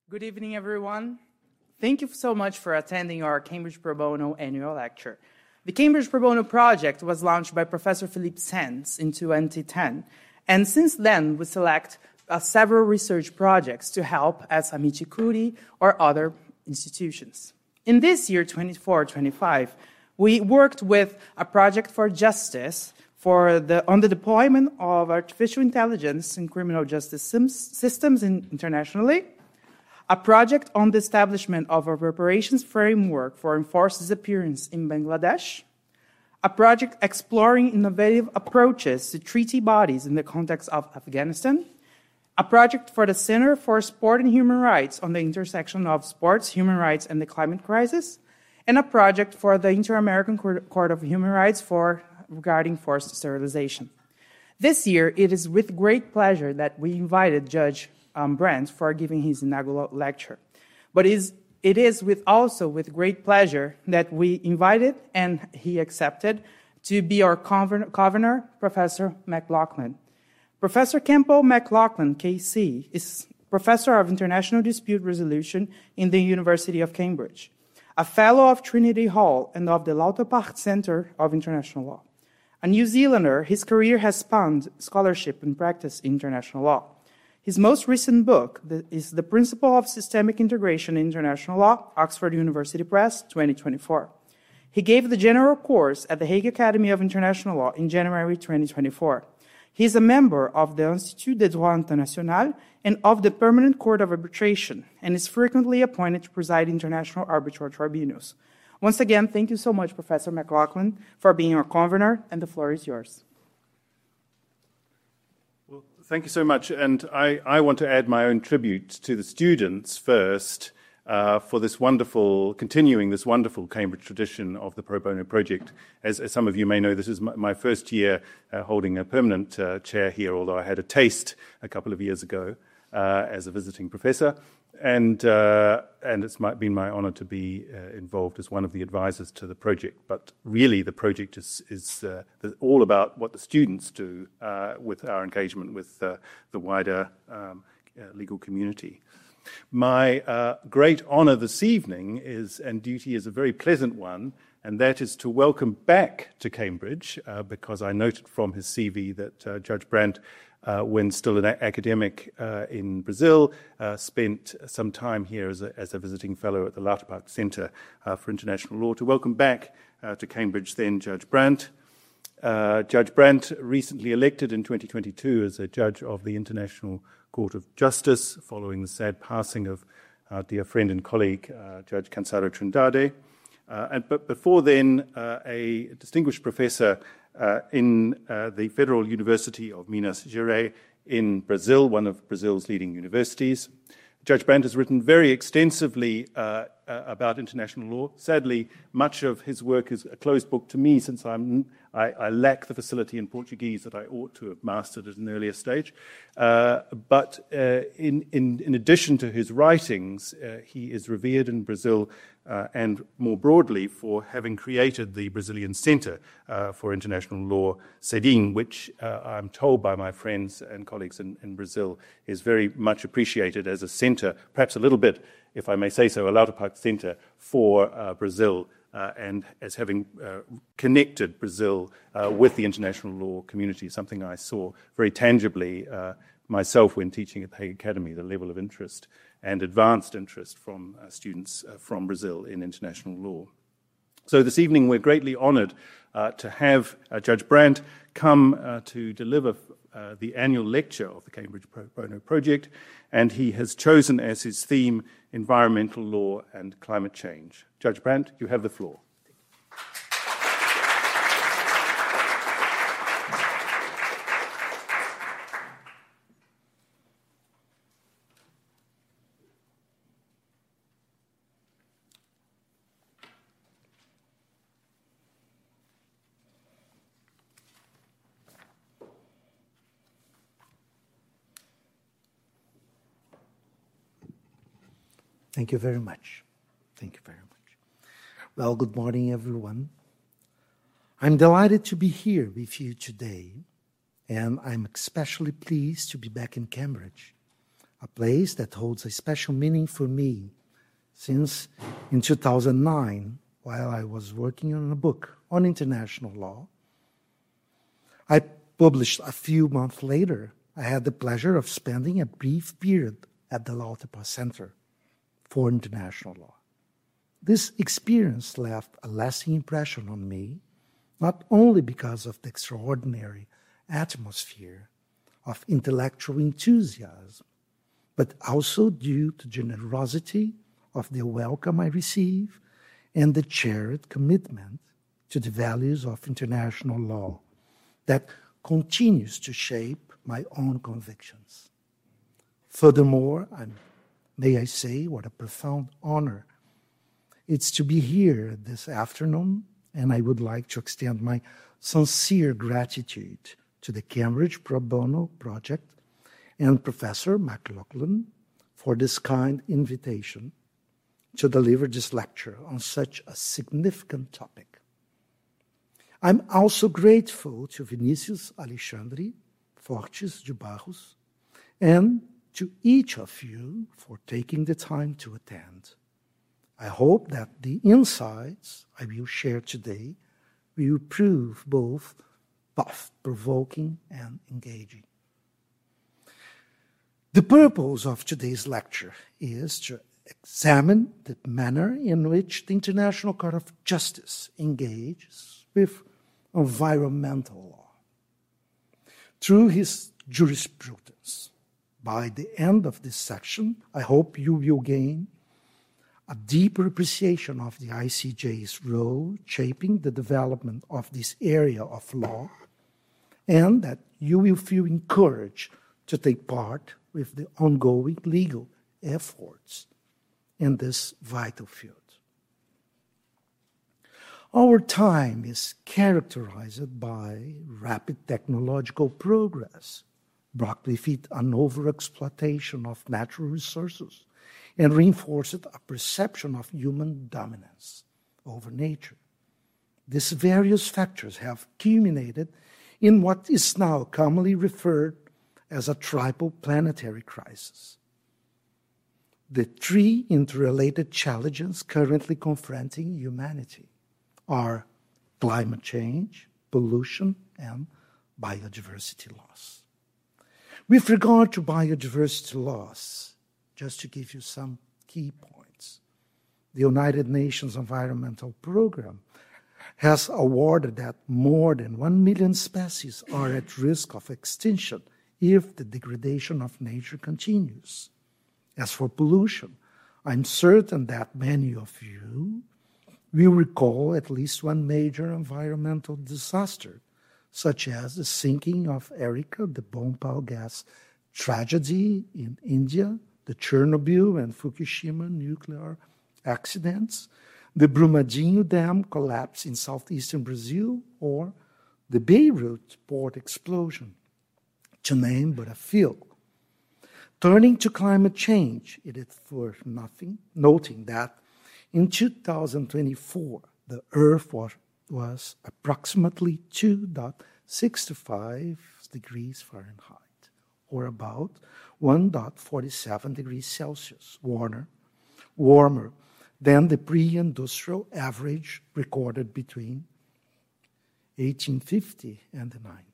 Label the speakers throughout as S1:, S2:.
S1: Good evening, everyone. Thank you so much for attending our Cambridge Pro Bono annual lecture. The Cambridge Pro Bono project was launched by Professor Philippe Sands in 2010, and since then we select several research projects to help at Amici Curi or other institutions. In this year, 24-25, we worked with a project for justice on the deployment of artificial intelligence in criminal justice systems internationally, a project on the establishment of a reparations framework for enforced disappearance in Bangladesh, a project exploring innovative approaches to treaty bodies in the context of Afghanistan, a project for the Center for Sport and Human Rights on the intersection of sports, human rights, and the climate crisis, and a project for the Inter-American Court of Human Rights regarding forced sterilization. This year, it is with great pleasure that we invited Judge Brandt for giving his inaugural lecture. But it is also with great pleasure that we invited, and he accepted, to be our convener, Professor McLaughlin. Professor Campbell McLaughlin, KC, is Professor of International Dispute Resolution in the University of Cambridge, a Fellow of Trinity Hall and of the Lauterpacht Center of International Law. A New Zealander, his career has spanned scholarship and practice in international law. His most recent book is The Principle of Systemic Integration in International Law, Oxford University Press, 2024. He gave the general course at the Hague Academy of International Law in January 2024. He is a member of the Institut des Droits Internationaux and of the Permanent Court of Arbitration, and is frequently appointed to preside international arbitral tribunals. Once again, thank you so much, Professor McLaughlin, for being our convener, and the floor is yours.
S2: Well, thank you so much, and I want to add my own tribute to the students first for continuing this wonderful Cambridge tradition of the Pro Bono project. As some of you may know, this is my first year holding a permanent chair here, although I had a taste a couple of years ago as a visiting professor. And it's been my honor to be involved as one of the advisors to the project. But really, the project is all about what the students do with our engagement with the wider legal community. My great honor this evening and duty is a very pleasant one, and that is to welcome back to Cambridge, because I noted from his CV that Judge Brandt, when still an academic in Brazil, spent some time here as a visiting fellow at the Lauterpacht Center for International Law. To welcome back to Cambridge then Judge Brandt. Judge Brandt, recently elected in 2022 as a judge of the International Court of Justice, following the sad passing of our dear friend and colleague, Judge Cansado Trindade. But before then, a distinguished professor in the Federal University of Minas Gerais in Brazil, one of Brazil's leading universities. Judge Brandt has written very extensively about international law. Sadly, much of his work is a closed book to me, since I lack the facility in Portuguese that I ought to have mastered at an earlier stage. But in addition to his writings, he is revered in Brazil and more broadly for having created the Brazilian Center for International Law, CEDIM, which I'm told by my friends and colleagues in Brazil is very much appreciated as a center, perhaps a little bit, if I may say so, a Lauterpacht Center for Brazil, and as having connected Brazil with the international law community, something I saw very tangibly myself when teaching at the Hague Academy, the level of interest and advanced interest from students from Brazil in international law. So this evening we're greatly honored to have Judge Brandt come to deliver the annual lecture of the Cambridge Pro Bono Project, and he has chosen as his theme environmental law and climate change. Judge Brandt, you have the floor.
S3: Thank you very much. Thank you very much. Well, good morning, everyone. I'm delighted to be here with you today, and I'm especially pleased to be back in Cambridge, a place that holds a special meaning for me since in 2009, while I was working on a book on international law, I published a few months later, I had the pleasure of spending a brief period at the Lauterbach Center for International Law. This experience left a lasting impression on me, not only because of the extraordinary atmosphere of intellectual enthusiasm, but also due to generosity of the welcome I receive and the shared commitment to the values of international law that continues to shape my own convictions. Furthermore, may I say, what a profound honor it's to be here this afternoon, and I would like to extend my sincere gratitude to the Cambridge Pro Bono Project and Professor McLaughlin for this kind invitation to deliver this lecture on such a significant topic. I'm also grateful to Vinicius Alexandre Fortes de Barros and to each of you for taking the time to attend. I hope that the insights I will share today will prove both thought-provoking and engaging. The purpose of today's lecture is to examine the manner in which the International Court of Justice engages with environmental law through his jurisprudence. By the end of this section, I hope you will gain a deeper appreciation of the ICJ's role shaping the development of this area of law, and that you will feel encouraged to take part with the ongoing legal efforts in this vital field. Our time is characterized by rapid technological progress, brought with it an overexploitation of natural resources, and reinforced a perception of human dominance over nature. These various factors have culminated in what is now commonly referred as a triple planetary crisis. The three interrelated challenges currently confronting humanity are climate change, pollution, and biodiversity loss. With regard to biodiversity loss, just to give you some key points, the United Nations Environmental Program has awarded that more than 1 million species are at risk of extinction if the degradation of nature continues. As for pollution, I'm certain that many of you will recall at least one major environmental disaster, such as the sinking of Erika, the Bhopal gas tragedy in India, the Chernobyl and Fukushima nuclear accidents, the Brumadinho Dam collapse in southeastern Brazil, or the Beirut port explosion, to name but a few. Turning to climate change, it is worth noting that in 2024, the Earth was approximately 2.65 degrees Fahrenheit, or about 1.47 degrees Celsius warmer than the pre-industrial average recorded between 1850 and the 90s.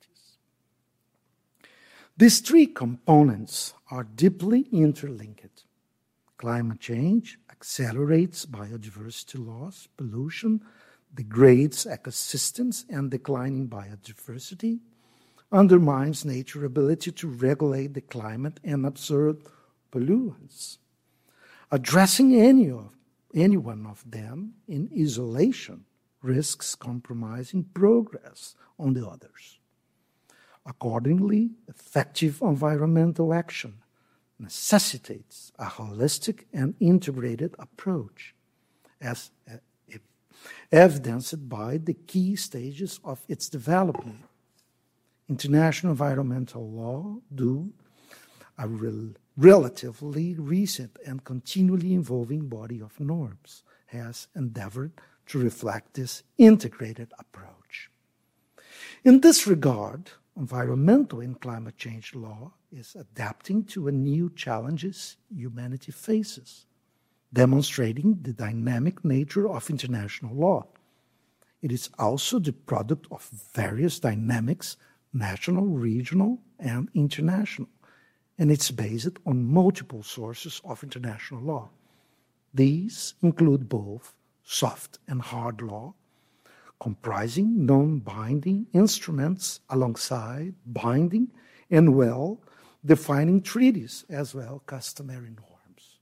S3: These three components are deeply interlinked. Climate change accelerates biodiversity loss, pollution degrades ecosystems, and declining biodiversity undermines nature's ability to regulate the climate and absorb pollutants. Addressing any one of them in isolation risks compromising progress on the others. Accordingly, effective environmental action necessitates a holistic and integrated approach, as evidenced by the key stages of its development. International environmental law, though a relatively recent and continually evolving body of norms, has endeavored to reflect this integrated approach. In this regard, environmental and climate change law is adapting to a new challenges humanity faces, demonstrating the dynamic nature of international law. It is also the product of various dynamics, national, regional, and international, and it's based on multiple sources of international law. These include both soft and hard law, comprising non-binding instruments alongside binding and well-defining treaties, as well customary norms.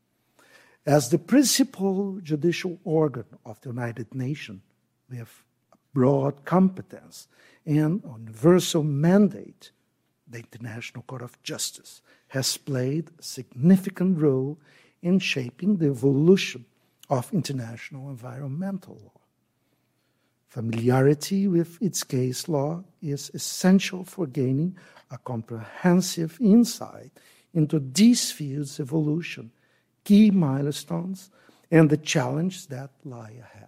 S3: As the principal judicial organ of the United Nations, with broad competence and a universal mandate, the International Court of Justice has played a significant role in shaping the evolution of international environmental law. Familiarity with its case law is essential for gaining a comprehensive insight into these fields' evolution, key milestones, and the challenges that lie ahead.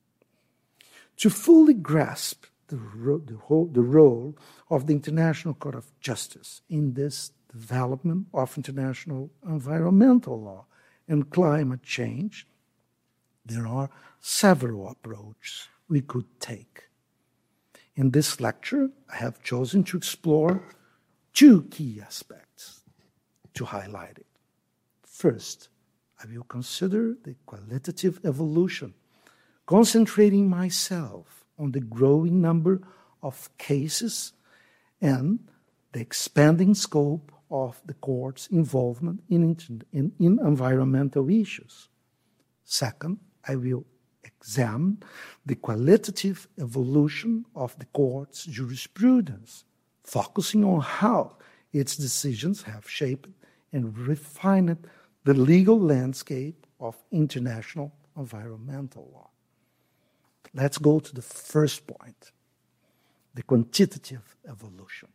S3: To fully grasp the role of the International Court of Justice in this development of international environmental law and climate change, there are several approaches we could take. In this lecture, I have chosen to explore two key aspects to highlight it. First, I will consider the qualitative evolution, concentrating myself on the growing number of cases and the expanding scope of the court's involvement in environmental issues. Second, I will examine the qualitative evolution of the court's jurisprudence, focusing on how its decisions have shaped and refined the legal landscape of international environmental law. Let's go to the first point, the quantitative evolution.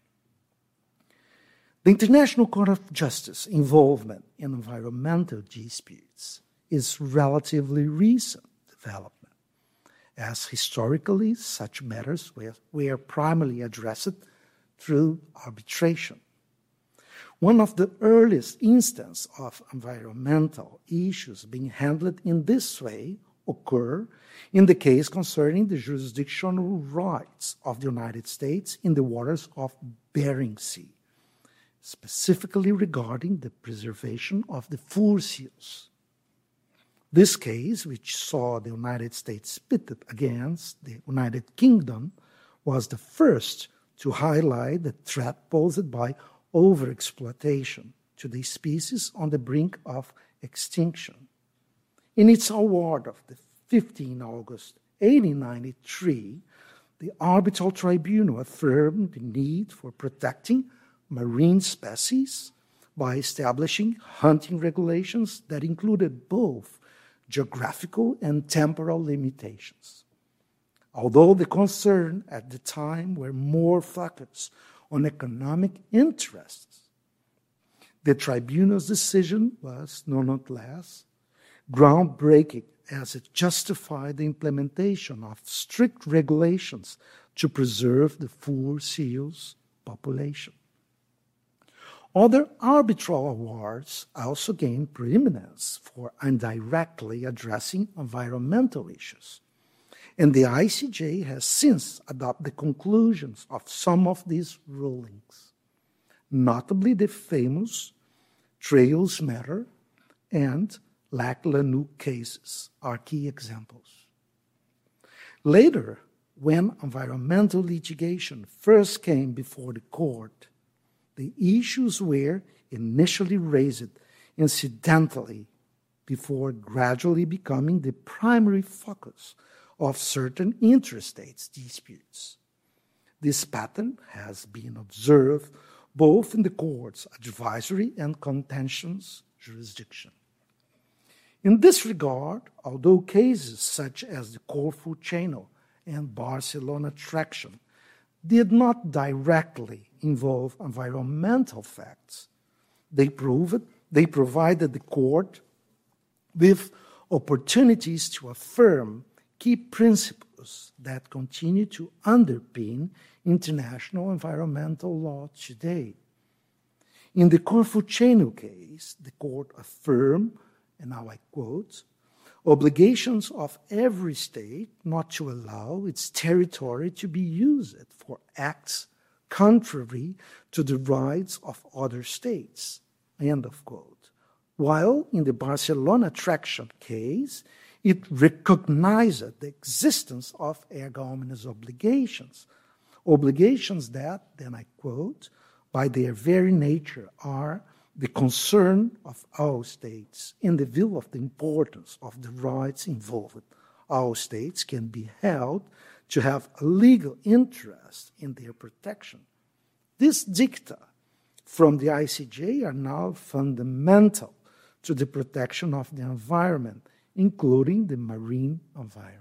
S3: The International Court of Justice involvement in environmental disputes is relatively recent development, as historically such matters were primarily addressed through arbitration. One of the earliest instances of environmental issues being handled in this way occurred in the case concerning the jurisdictional rights of the United States in the waters of Bering Sea, specifically regarding the preservation of the fur seals. This case, which saw the United States pitted against the United Kingdom, was the first to highlight the threat posed by overexploitation to the species on the brink of extinction. In its award of the 15 August 1893, the Arbitral Tribunal affirmed the need for protecting marine species by establishing hunting regulations that included both geographical and temporal limitations. Although the concern at the time were more focused on economic interests, the tribunal's decision was nonetheless groundbreaking as it justified the implementation of strict regulations to preserve the fur seals population. Other arbitral awards also gained preeminence for indirectly addressing environmental issues, and the ICJ has since adopted the conclusions of some of these rulings, notably the famous Trails matter and Lac-La-Noux cases are key examples. Later, when environmental litigation first came before the court, the issues were initially raised incidentally before gradually becoming the primary focus of certain interstate disputes. This pattern has been observed both in the court's advisory and contentious jurisdiction. In this regard, although cases such as the Corfu Channel and Barcelona Traction did not directly involve environmental facts, they provided the court with opportunities to affirm key principles issues that continue to underpin international environmental law today. In the Corfu-Chenu case, the court affirmed, and now I quote, obligations of every state not to allow its territory to be used for acts contrary to the rights of other states, end of quote. While in the Barcelona traction case, it recognized the existence of erga omnes obligations that, then I quote, by their very nature are the concern of all states. In the view of the importance of the rights involved, all states can be held to have a legal interest in their protection. These dicta from the ICJ are now fundamental to the protection of the environment, including the marine environment.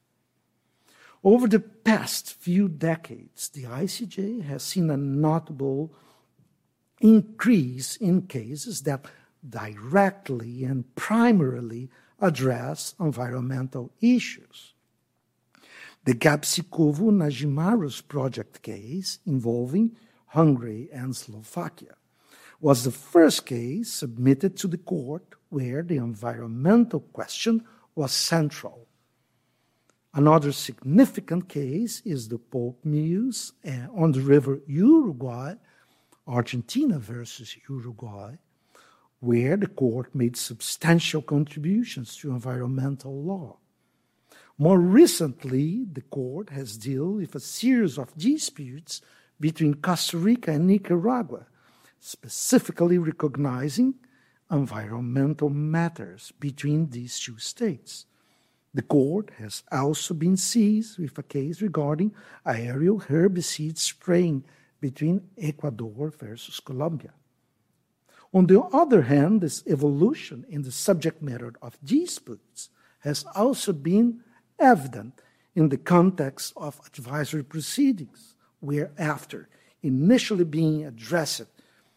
S3: Over the past few decades, the ICJ has seen a notable increase in cases that directly and primarily address environmental issues. The Gabčíkovo-Nažimaros project case involving Hungary and Slovakia was the first case submitted to the court where the environmental question was central. Another significant case is the pulp mills on the river Uruguay, Argentina versus Uruguay, where the court made substantial contributions to environmental law. More recently, the court has dealt with a series of disputes between Costa Rica and Nicaragua, specifically recognizing environmental matters between these two states. The court has also been seized with a case regarding aerial herbicide spraying between Ecuador versus Colombia. On the other hand, this evolution in the subject matter of disputes has also been evident in the context of advisory proceedings, where after initially being addressed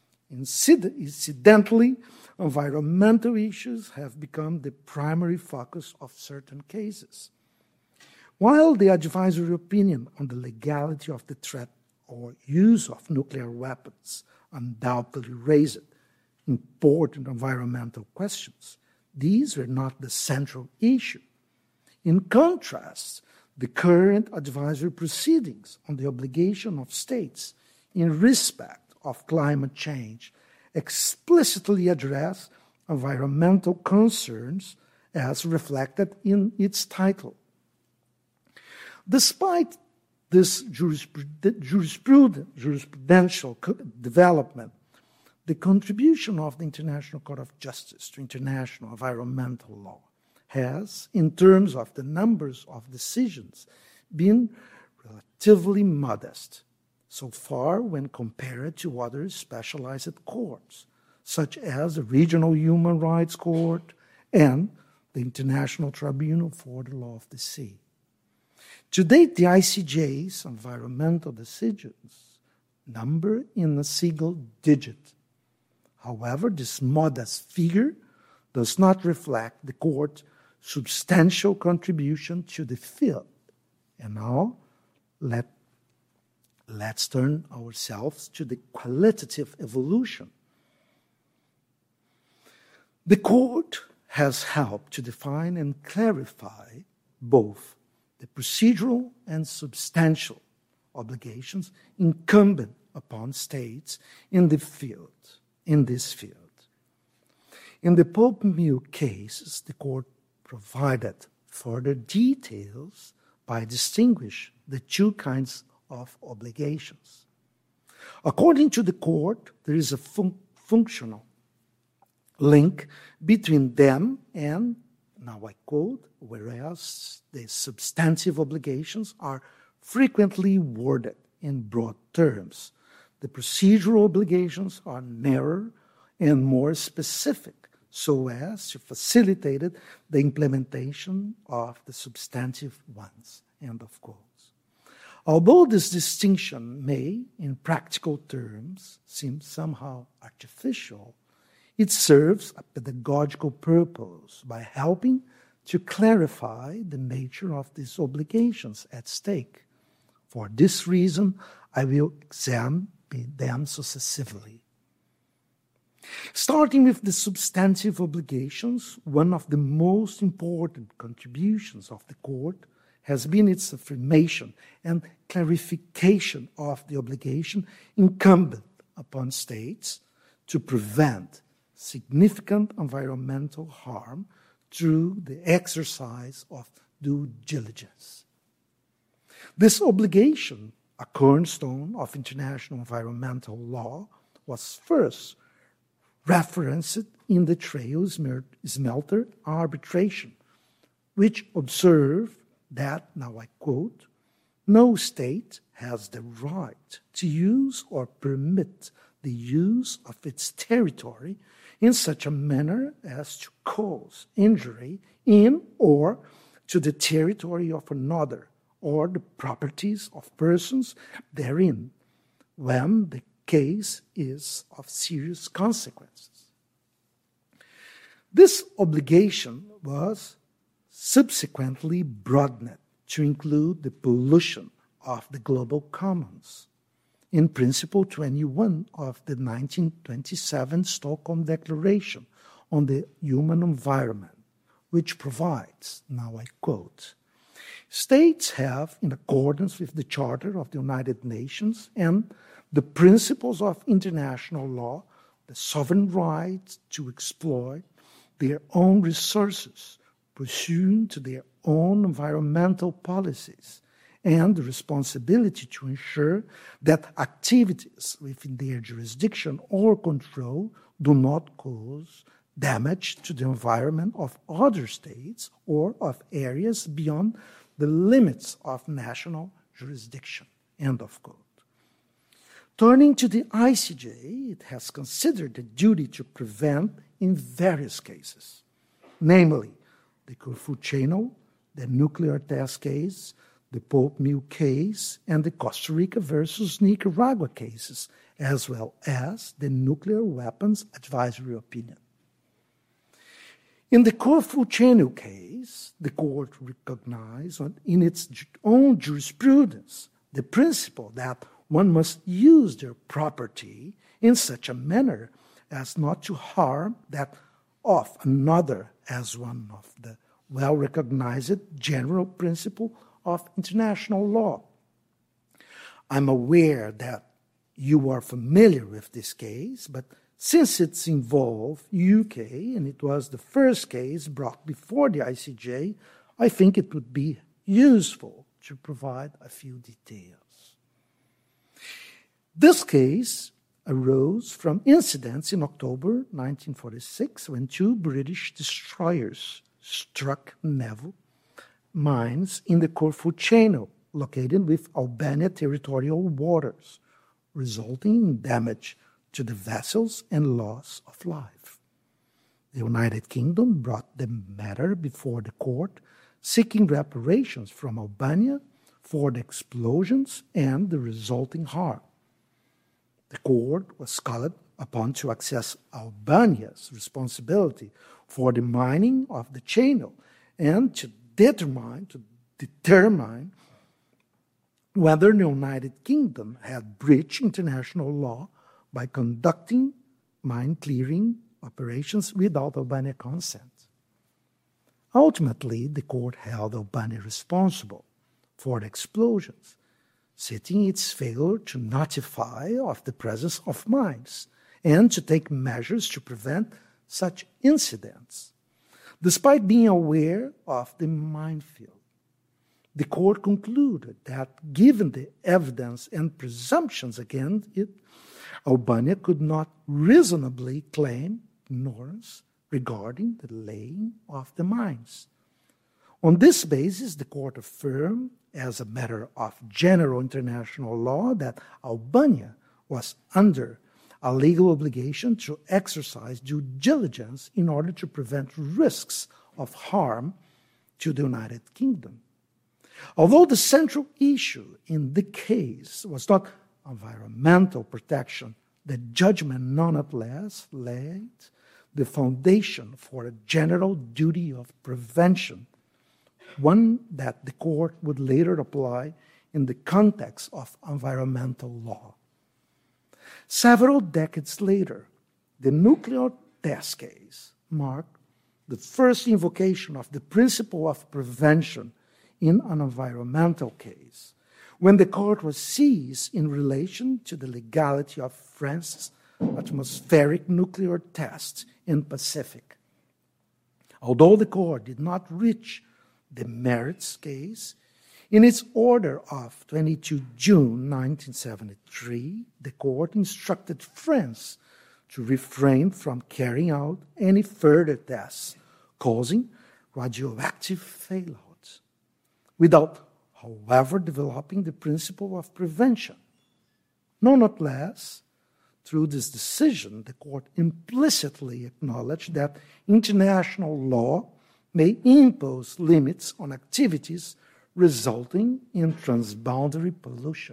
S3: incidentally, environmental issues have become the primary focus of certain cases. While the advisory opinion on the legality of the threat or use of nuclear weapons undoubtedly raised important environmental questions, these were not the central issue. In contrast, the current advisory proceedings on the obligation of states in respect of climate change explicitly address environmental concerns as reflected in its title. Despite this jurisprudential development, the contribution of the International Court of Justice to international environmental law has, in terms of the numbers of decisions, been relatively modest, so far when compared to other specialized courts, such as the Regional Human Rights Court and the International Tribunal for the Law of the Sea. To date, the ICJ's environmental decisions number in a single digit. However, this modest figure does not reflect the court's substantial contribution to the field. And now, let's turn ourselves to the qualitative evolution. The court has helped to define and clarify both the procedural and substantial obligations incumbent upon states in this field. In the pulp mill cases, the court provided further details by distinguishing the two kinds of obligations. According to the court, there is a functional link between them and, now I quote, whereas the substantive obligations are frequently worded in broad terms, the procedural obligations are narrower and more specific, so as to facilitate the implementation of the substantive ones, end of quote. Although this distinction may, in practical terms, seem somehow artificial, it serves a pedagogical purpose by helping to clarify the nature of these obligations at stake. For this reason, I will examine them successively. Starting with the substantive obligations, one of the most important contributions of the Court has been its affirmation and clarification of the obligation incumbent upon states to prevent significant environmental harm through the exercise of due diligence. This obligation, a cornerstone of international environmental law, was first referenced in the Trejo Smelter arbitration, which observed that, now I quote, "No state has the right to use or permit the use of its territory in such a manner as to cause injury in or to the territory of another or the properties of persons therein, when the case is of serious consequences." This obligation was subsequently broadened to include the pollution of the global commons in Principle 21 of the 1927 Stockholm Declaration on the Human Environment, which provides, now I quote, "States have, in accordance with the Charter of the United Nations and the principles of international law, the sovereign right to exploit their own resources pursuant to their own environmental policies, and the responsibility to ensure that activities within their jurisdiction or control do not cause damage to the environment of other states or of areas beyond the limits of national jurisdiction." End of quote. Turning to the ICJ, it has considered the duty to prevent in various cases, namely the Corfu Channel, the nuclear test case, the Pope Mill case, and the Costa Rica versus Nicaragua cases, as well as the nuclear weapons advisory opinion. In the Corfu Channel case, the Court recognized in its own jurisprudence the principle that one must use their property in such a manner as not to harm that of another, as one of the well-recognized general principle of international law. I'm aware that you are familiar with this case, but since it's involved UK and it was the first case brought before the ICJ, I think it would be useful to provide a few details. This case arose from incidents in October 1946 when two British destroyers struck naval mines in the Corfu Channel, located with Albania territorial waters, resulting in damage to the vessels and loss of life. The United Kingdom brought the matter before the court, seeking reparations from Albania for the explosions and the resulting harm. The court was called upon to assess Albania's responsibility for the mining of the channel and to determine whether the United Kingdom had breached international law by conducting mine-clearing operations without Albania consent. Ultimately, the court held Albania responsible for the explosions, citing its failure to notify of the presence of mines and to take measures to prevent such incidents. Despite being aware of the minefield, the court concluded that given the evidence and presumptions against it, Albania could not reasonably claim ignorance regarding the laying of the mines. On this basis, the court affirmed, as a matter of general international law, that Albania was under a legal obligation to exercise due diligence in order to prevent risks of harm to the United Kingdom. Although the central issue in the case was not environmental protection, the judgment nonetheless laid the foundation for a general duty of prevention, one that the court would later apply in the context of environmental law. Several decades later, the nuclear test case marked the first invocation of the principle of prevention in an environmental case, when the court was seized in relation to the legality of France's atmospheric nuclear tests in Pacific. Although the court did not reach the merits case, in its order of 22 June 1973, the court instructed France to refrain from carrying out any further tests causing radioactive fallouts, without, however, developing the principle of prevention. Nonetheless, through this decision, the court implicitly acknowledged that international law may impose limits on activities resulting in transboundary pollution.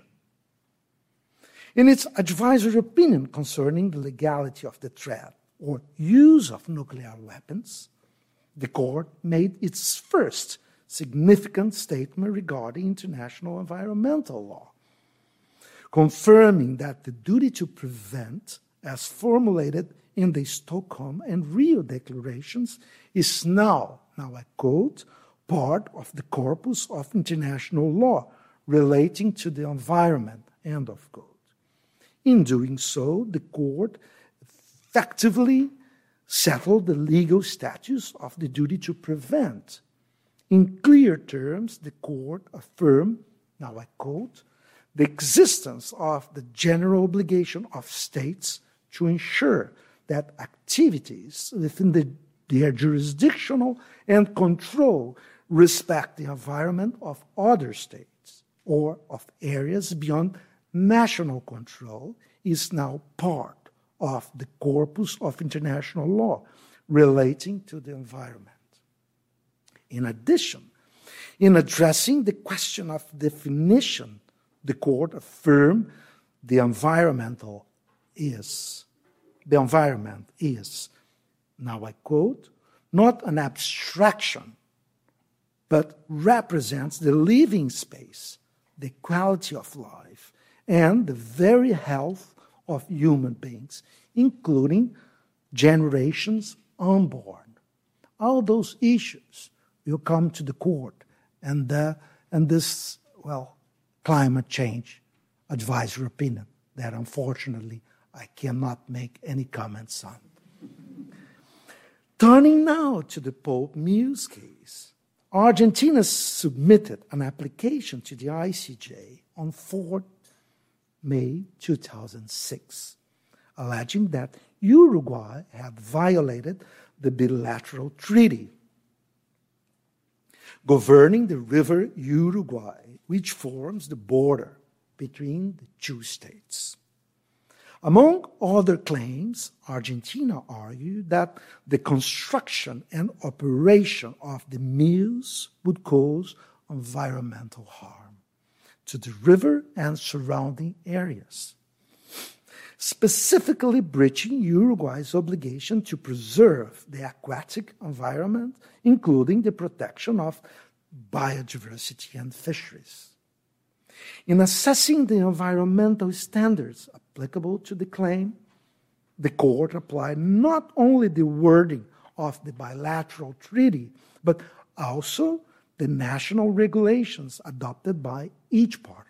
S3: In its advisory opinion concerning the legality of the threat or use of nuclear weapons, the court made its first significant statement regarding international environmental law, confirming that the duty to prevent, as formulated in the Stockholm and Rio declarations, is now I quote, part of the corpus of international law relating to the environment, end of quote. In doing so, the court effectively settled the legal status of the duty to prevent. In clear terms, the court affirmed, now I quote, the existence of the general obligation of states to ensure that activities within their jurisdictional and control respect the environment of other states or of areas beyond national control is now part of the corpus of international law relating to the environment. In addition, in addressing the question of definition, the court affirmed the environment is, now I quote, not an abstraction, but represents the living space, the quality of life, and the very health of human beings, including generations unborn. All those issues will come to the court and this, climate change advisory opinion that unfortunately I cannot make any comments on. Turning now to the Pope Muse case, Argentina submitted an application to the ICJ on 4 May 2006, alleging that Uruguay had violated the bilateral treaty governing the river Uruguay, which forms the border between the two states. Among other claims, Argentina argued that the construction and operation of the Muse would cause environmental harm to the river and surrounding areas, specifically breaching Uruguay's obligation to preserve the aquatic environment, including the protection of biodiversity and fisheries. In assessing the environmental standards applicable to the claim, the court applied not only the wording of the bilateral treaty, but also the national regulations adopted by each party.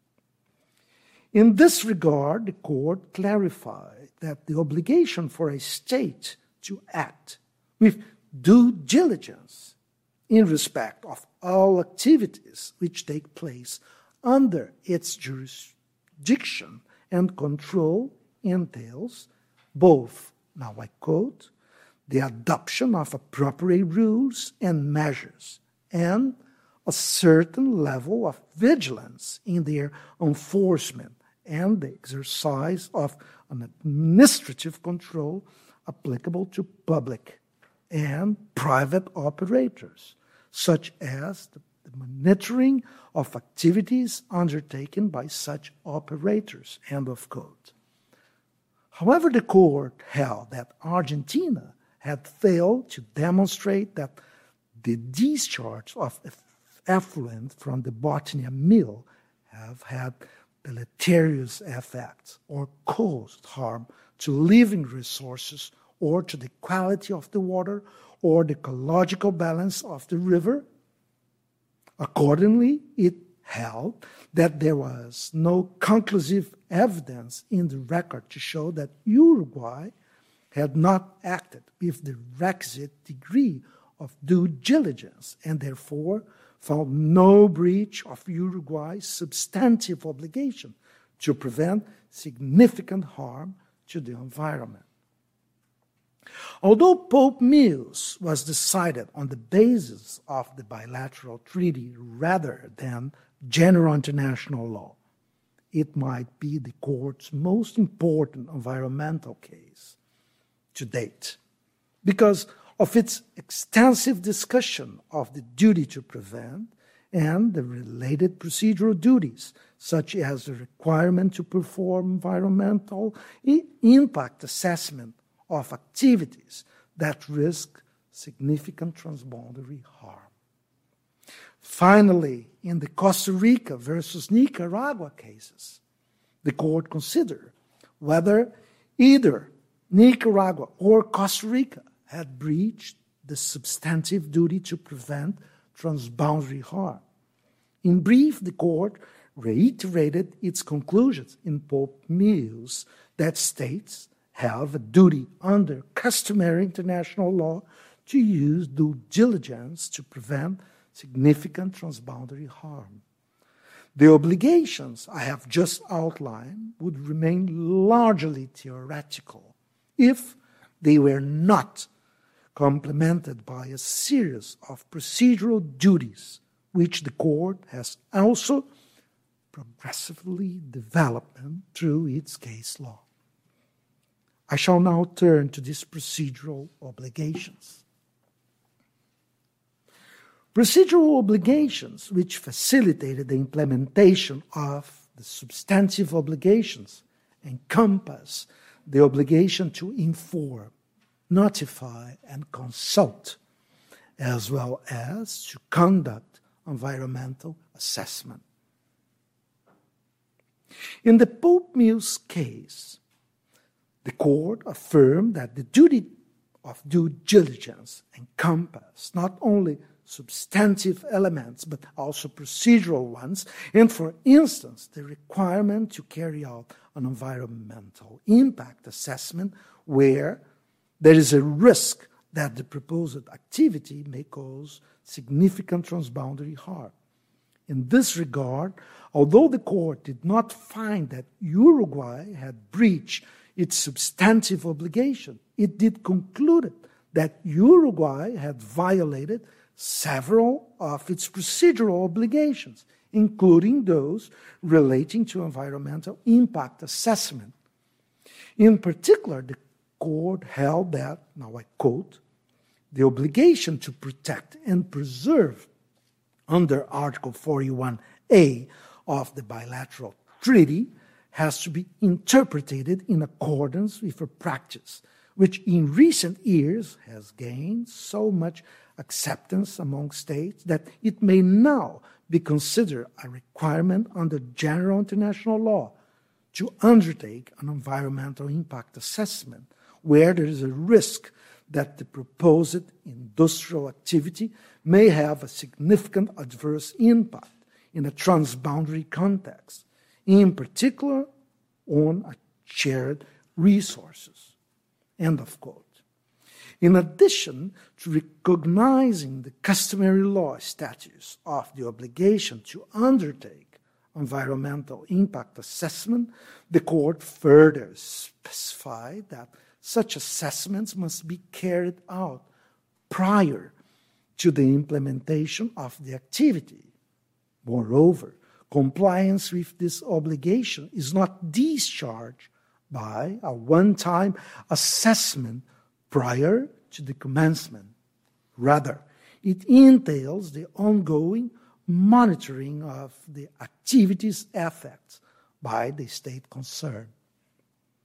S3: In this regard, the court clarified that the obligation for a state to act with due diligence in respect of all activities which take place under its jurisdiction and control entails both, now I quote, the adoption of appropriate rules and measures and a certain level of vigilance in their enforcement and the exercise of an administrative control applicable to public and private operators, such as the monitoring of activities undertaken by such operators, end of quote. However, the court held that Argentina had failed to demonstrate that the discharge of effluent from the Bothnia mill have had deleterious effects or caused harm to living resources or to the quality of the water or the ecological balance of the river. Accordingly, it held that there was no conclusive evidence in the record to show that Uruguay had not acted with the requisite degree of due diligence and therefore found no breach of Uruguay's substantive obligation to prevent significant harm to the environment. Although Pope Mills was decided on the basis of the bilateral treaty rather than general international law, it might be the court's most important environmental case to date because of its extensive discussion of the duty to prevent and the related procedural duties, such as the requirement to perform environmental impact assessment of activities that risk significant transboundary harm. Finally, in the Costa Rica versus Nicaragua cases, the court considered whether either Nicaragua or Costa Rica had breached the substantive duty to prevent transboundary harm. In brief, the court reiterated its conclusions in Pope Mills that states have a duty under customary international law to use due diligence to prevent significant transboundary harm. The obligations I have just outlined would remain largely theoretical if they were not complemented by a series of procedural duties which the court has also progressively developed through its case law. I shall now turn to these procedural obligations. Procedural obligations which facilitated the implementation of the substantive obligations encompass the obligation to inform, notify, and consult, as well as to conduct environmental assessment. In the Pope Mills case, the court affirmed that the duty of due diligence encompassed not only substantive elements, but also procedural ones, and for instance, the requirement to carry out an environmental impact assessment where there is a risk that the proposed activity may cause significant transboundary harm. In this regard, although the court did not find that Uruguay had breached its substantive obligation, it did conclude that Uruguay had violated several of its procedural obligations, including those relating to environmental impact assessment. In particular, the court held that, now I quote, the obligation to protect and preserve under Article 41A of the bilateral treaty has to be interpreted in accordance with a practice which in recent years has gained so much acceptance among states that it may now be considered a requirement under general international law to undertake an environmental impact assessment where there is a risk that the proposed industrial activity may have a significant adverse impact in a transboundary context, in particular on shared resources. End of quote. In addition to recognizing the customary law status of the obligation to undertake environmental impact assessment, the court further specified that such assessments must be carried out prior to the implementation of the activity. Moreover, compliance with this obligation is not discharged by a one-time assessment prior to the commencement. Rather, it entails the ongoing monitoring of the activity's effects by the state concerned.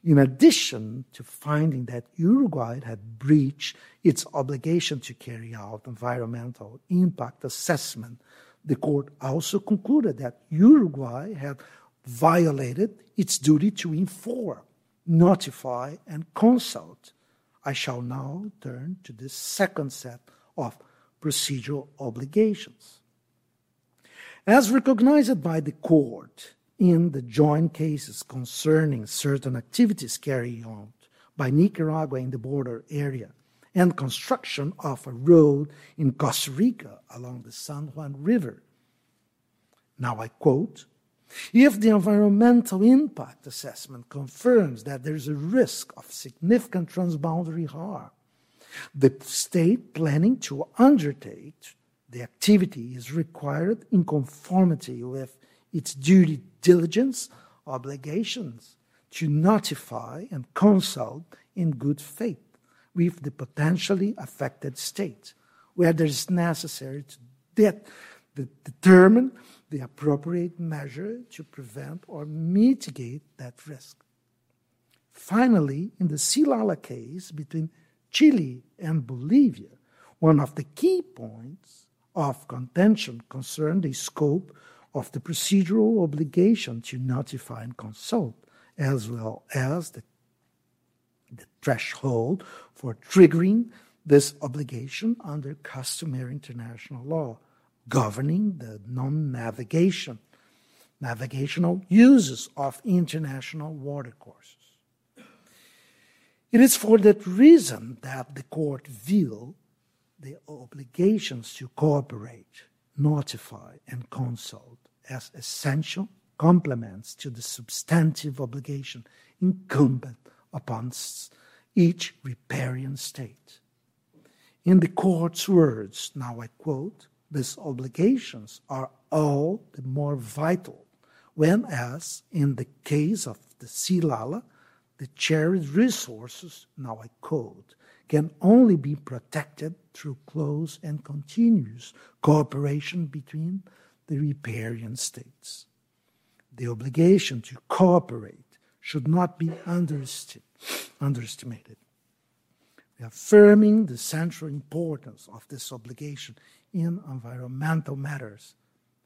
S3: In addition to finding that Uruguay had breached its obligation to carry out environmental impact assessment, the court also concluded that Uruguay had violated its duty to inform, notify, and consult. I shall now turn to the second set of procedural obligations. As recognized by the court in the joint cases concerning certain activities carried on by Nicaragua in the border area and construction of a road in Costa Rica along the San Juan River. Now I quote, "If the environmental impact assessment confirms that there is a risk of significant transboundary harm, the state planning to undertake the activity is required in conformity with its due diligence obligations to notify and consult in good faith with the potentially affected state, where it is necessary to determine the appropriate measure to prevent or mitigate that risk." Finally, in the Silala case between Chile and Bolivia, one of the key points of contention concerned the scope of the procedural obligation to notify and consult, as well as the threshold for triggering this obligation under customary international law governing the non-navigational uses of international watercourses. It is for that reason that the court viewed the obligations to cooperate, notify, and consult as essential complements to the substantive obligation incumbent upon each riparian state. In the court's words, now I quote, "These obligations are all the more vital when, as in the case of the Silala, the cherished resources," now I quote, "can only be protected through close and continuous cooperation between the riparian states." The obligation to cooperate should not be underestimated. Affirming the central importance of this obligation in environmental matters,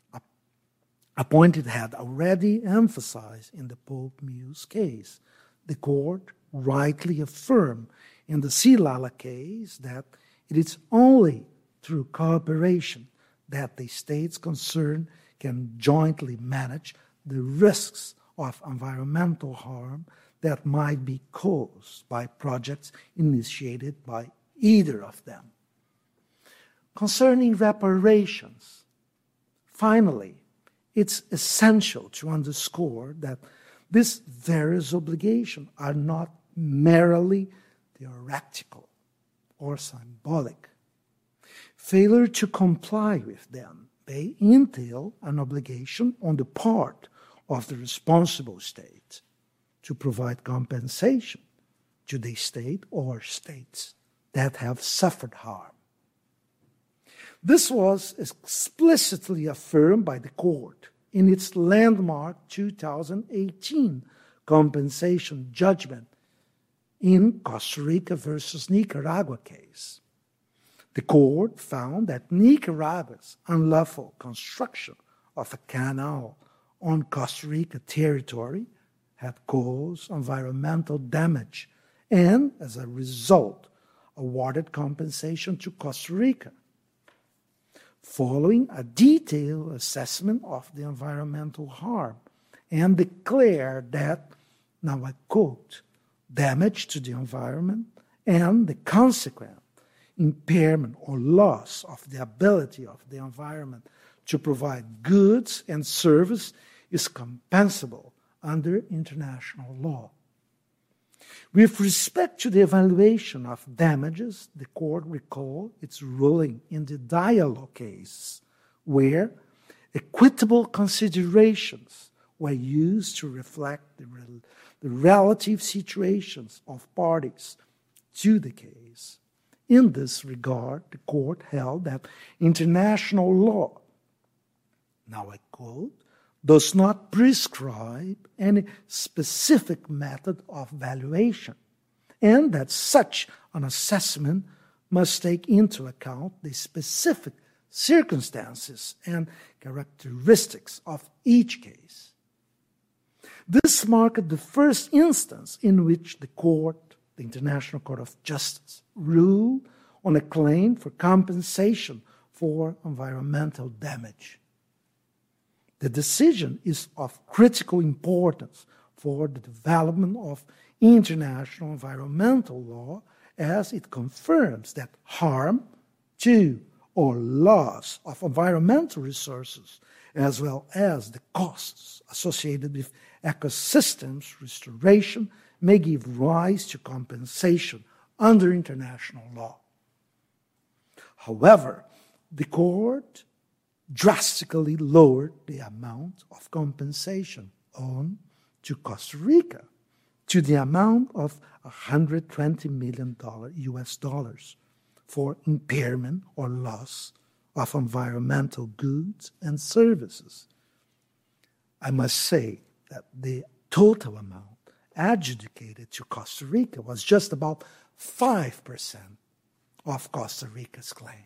S3: a point it had already emphasized in the Pope Mills case, the court rightly affirmed in the Silala case that it is only through cooperation that the states concerned can jointly manage the risks of environmental harm that might be caused by projects initiated by either of them. Concerning reparations, finally, it's essential to underscore that these various obligations are not merely theoretical or symbolic. Failure to comply with them may entail an obligation on the part of the responsible state to provide compensation to the state or states that have suffered harm. This was explicitly affirmed by the court in its landmark 2018 compensation judgment in Costa Rica versus Nicaragua case. The court found that Nicaragua's unlawful construction of a canal on Costa Rica territory had caused environmental damage and, as a result, awarded compensation to Costa Rica. Following a detailed assessment of the environmental harm and declared that, now I quote, "damage to the environment and the consequent impairment or loss of the ability of the environment to provide goods and service is compensable under international law." With respect to the evaluation of damages, the court recalled its ruling in the Diallo case, where equitable considerations were used to reflect the relative situations of parties to the case. In this regard, the court held that international law, now I quote, does not prescribe any specific method of valuation, and that such an assessment must take into account the specific circumstances and characteristics of each case. This marked the first instance in which the court, the International Court of Justice, ruled on a claim for compensation for environmental damage. The decision is of critical importance for the development of international environmental law, as it confirms that harm to or loss of environmental resources, as well as the costs associated with ecosystems restoration, may give rise to compensation under international law. However, the court drastically lowered the amount of compensation owed to Costa Rica to the amount of $120 million US dollars for impairment or loss of environmental goods and services. I must say that the total amount adjudicated to Costa Rica was just about 5% of Costa Rica's claim.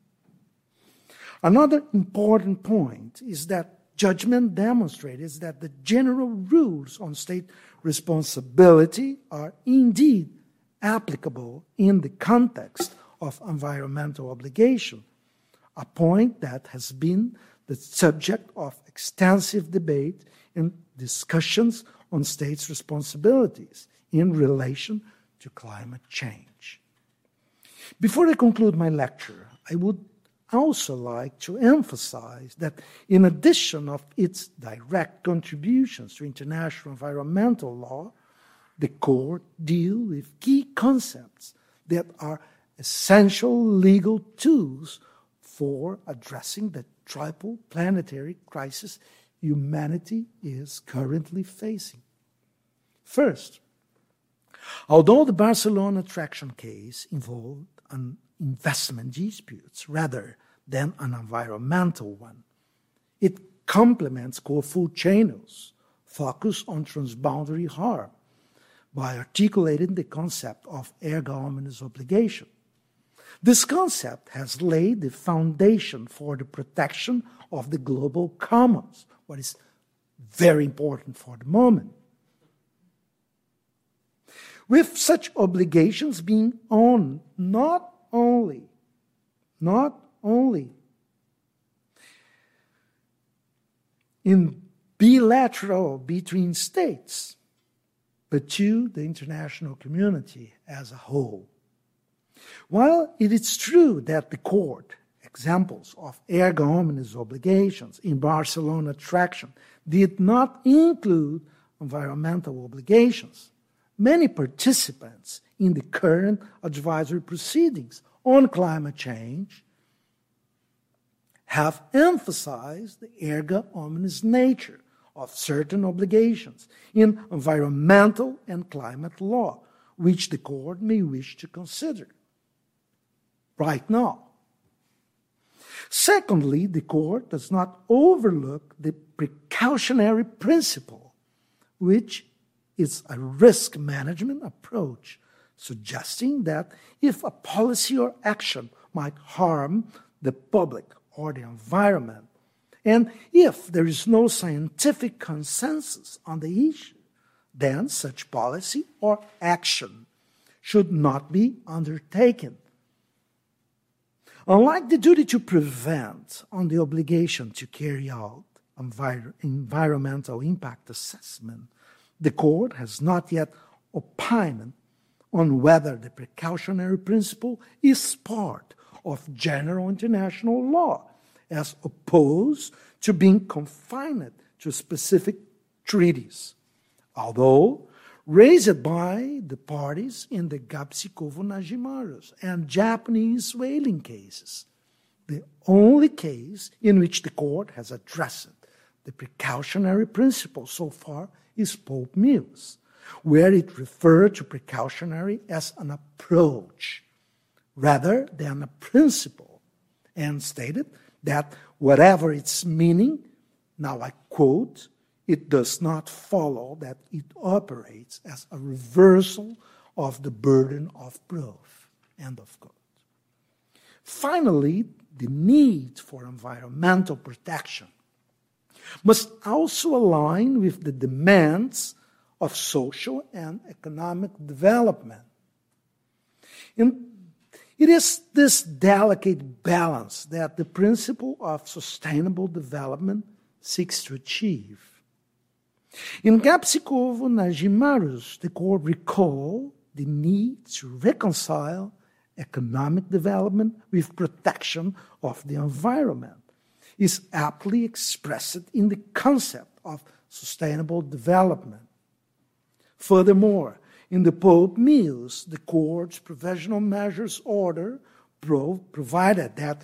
S3: Another important point is that judgment demonstrates that the general rules on state responsibility are indeed applicable in the context of environmental obligation, a point that has been the subject of extensive debate in discussions on states' responsibilities in relation to climate change. Before I conclude my lecture, I would also like to emphasize that in addition of its direct contributions to international environmental law, the court deals with key concepts that are essential legal tools for addressing the triple planetary crisis humanity is currently facing. First, although the Barcelona traction case involved an investment disputes rather than an environmental one, it complements Corfu-Chano's focus on transboundary harm by articulating the concept of erga omnes obligation. This concept has laid the foundation for the protection of the global commons, what is very important for the moment. With such obligations being on not only in bilateral between states, but to the international community as a whole. While it is true that the court, examples of erga omnes obligations in Barcelona traction did not include environmental obligations, many participants in the current advisory proceedings on climate change have emphasized the erga omnes nature of certain obligations in environmental and climate law, which the court may wish to consider right now. Secondly, the court does not overlook the precautionary principle, which is a risk management approach, suggesting that if a policy or action might harm the public or the environment, and if there is no scientific consensus on the issue, then such policy or action should not be undertaken. Unlike the duty to prevent and the obligation to carry out environmental impact assessment, the court has not yet opined on whether the precautionary principle is part of general international law, as opposed to being confined to specific treaties, although raised by the parties in the Gapsi-Kovo-Najimaros and Japanese whaling cases, the only case in which the court has addressed the precautionary principle so far is Pope Mills, where it referred to precautionary as an approach rather than a principle, and stated that whatever its meaning, now I quote, "It does not follow that it operates as a reversal of the burden of proof," end of quote. Finally, the need for environmental protection must also align with the demands of social and economic development. And it is this delicate balance that the principle of sustainable development seeks to achieve. In Gapsikovo Najimarus, the court recalled the need to reconcile economic development with protection of the environment. Is aptly expressed in the concept of sustainable development. Furthermore, in the Pope Mills, the court's provisional measures order provided that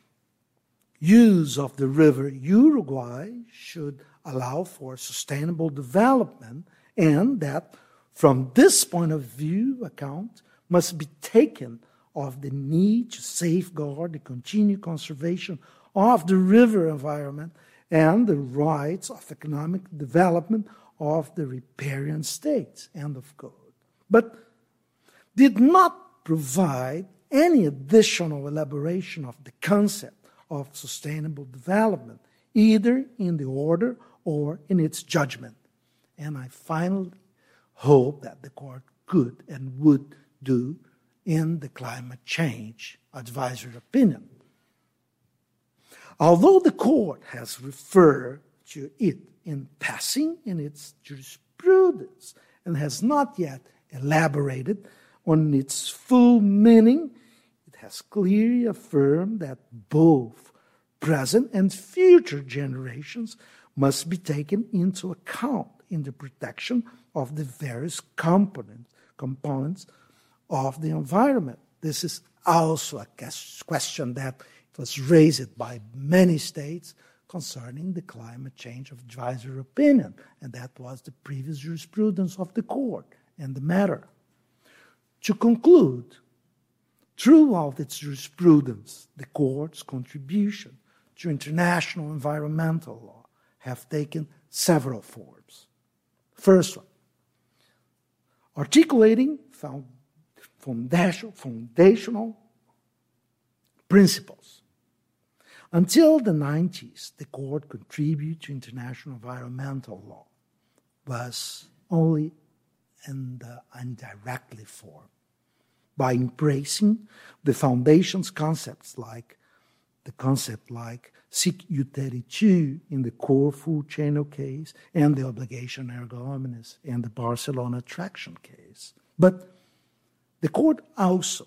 S3: use of the river Uruguay should allow for sustainable development, and that from this point of view, account must be taken of the need to safeguard the continued conservation of the river environment and the rights of economic development of the riparian states, end of quote. But did not provide any additional elaboration of the concept of sustainable development, either in the order or in its judgment. And I finally hope that the court could and would do in the climate change advisory opinion. Although the court has referred to it in passing in its jurisprudence and has not yet elaborated on its full meaning, it has clearly affirmed that both present and future generations must be taken into account in the protection of the various components of the environment. This is also a question that was raised by many states concerning the climate change advisory opinion, and that was the previous jurisprudence of the court and the matter. To conclude, throughout its jurisprudence, the court's contribution to international environmental law have taken several forms. First one, articulating foundational principles. Until the 90s, the court contributed to international environmental law was only in the indirectly form, by embracing the foundation's concepts like sic uteritu in the Corfu Channel case and the obligation erga omnes in the Barcelona Traction case. But the court also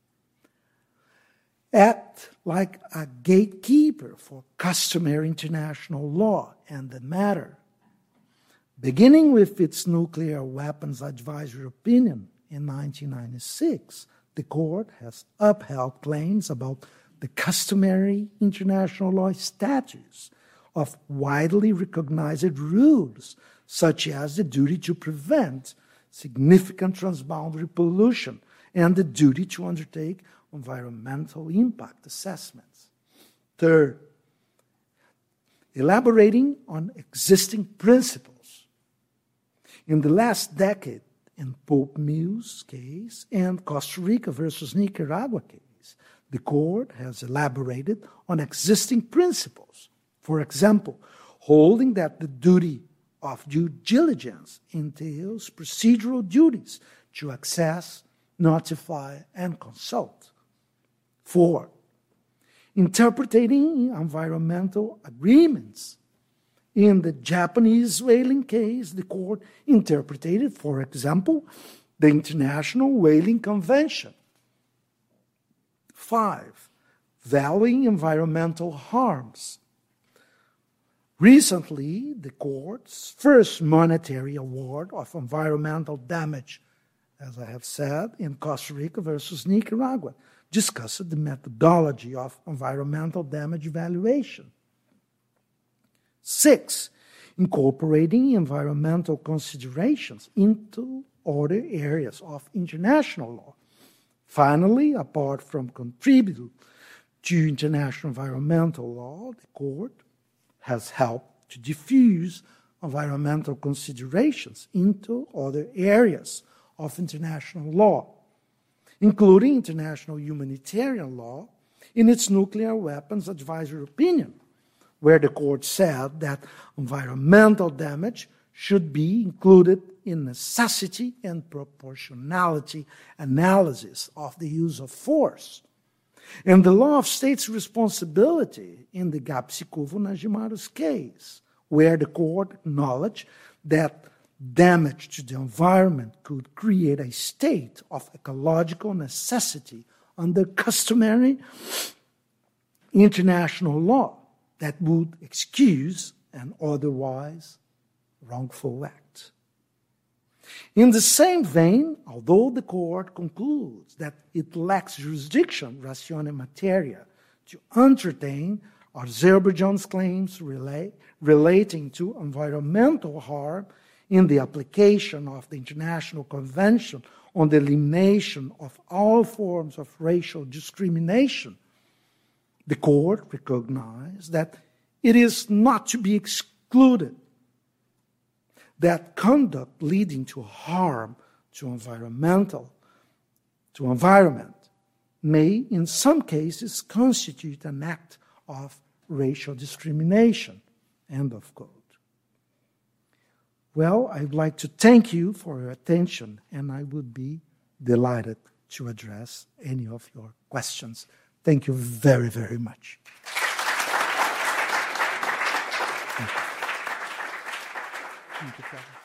S3: act like a gatekeeper for customary international law and the matter. Beginning with its nuclear weapons advisory opinion in 1996, the court has upheld claims about the customary international law status of widely recognized rules, such as the duty to prevent significant transboundary pollution and the duty to undertake environmental impact assessments. Third, elaborating on existing principles. In the last decade, in Pope Mills case and Costa Rica versus Nicaragua case, the court has elaborated on existing principles. For example, holding that the duty of due diligence entails procedural duties to access, notify, and consult. 4, interpreting environmental agreements. In the Japanese whaling case, the court interpreted, for example, the International Whaling Convention. 5, valuing environmental harms. Recently, the court's first monetary award of environmental damage, as I have said, in Costa Rica versus Nicaragua, discussed the methodology of environmental damage evaluation. 6, incorporating environmental considerations into other areas of international law. Finally, apart from contributing to international environmental law, the court has helped to diffuse environmental considerations into other areas of international law, including international humanitarian law in its nuclear weapons advisory opinion, where the court said that environmental damage should be included in necessity and proportionality analysis of the use of force, and the law of states' responsibility in the Gapsikovo-Najimaros case, where the court acknowledged that damage to the environment could create a state of ecological necessity under customary international law that would excuse an otherwise wrongful act. In the same vein, although the court concludes that it lacks jurisdiction, ratione materia, to entertain Azerbaijan's claims relating to environmental harm in the application of the International Convention on the Elimination of All Forms of Racial Discrimination, the court recognized that it is not to be excluded that conduct leading to harm to environment may, in some cases, constitute an act of racial discrimination, end of quote. Well, I'd like to thank you for your attention, and I would be delighted to address any of your questions. Thank you very, very much. Thank you, Father.